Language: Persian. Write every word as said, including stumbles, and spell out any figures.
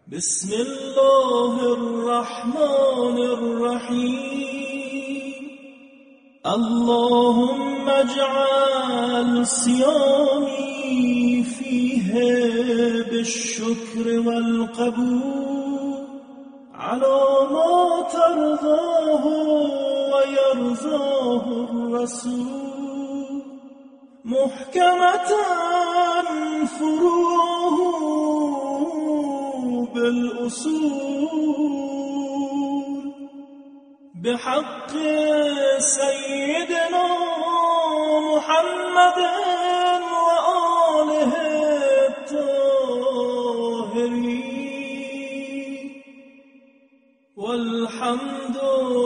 بسم الله الرحمن الرحیم. اللهم اجعل صيامي فيه بالشكر والقبول على ما ترضاه ويرضاه الرسول محكمة فروعه بالأصول بحق سيدنا محمد وآله الطاهرين والحمد